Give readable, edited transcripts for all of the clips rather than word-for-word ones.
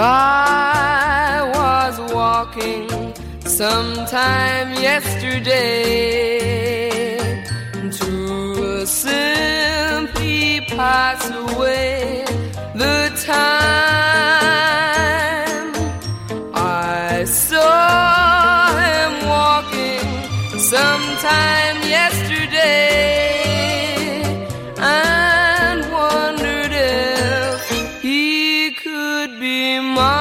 I was walking sometime yesterday to simply pass away the time. I saw him walking sometime yesterday and wondered if he could be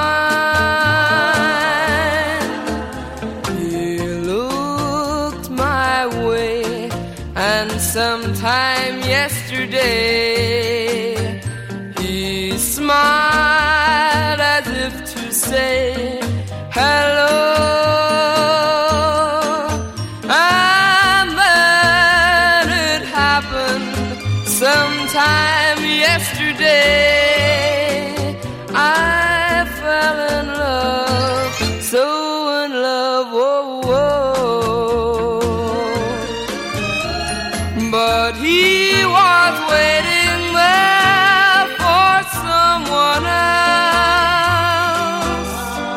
mine. He looked my way, and sometime yesterday he smiled as if to say hello. And then it happened sometime yesterday. I fell in love, so in love, whoa, whoa. But he was waiting there for someone else.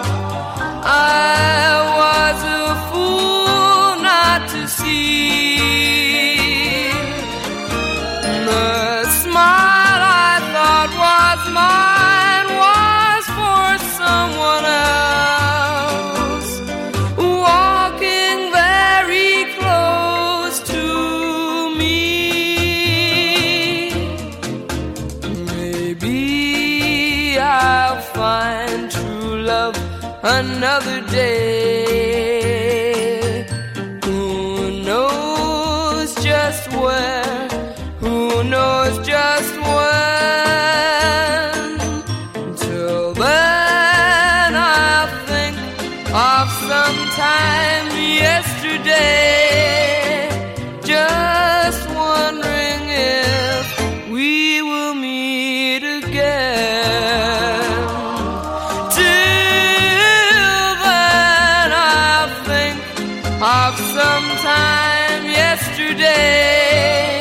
I was a fool not to see. The smile I thought was mine was for someone else, walking very close to me. Maybe I'll find true love another day. Who knows just where? Who knows just when? Till then I'll think of sometime yesterday, just wondering if we will meet again. Till then I'll think of sometime yesterday,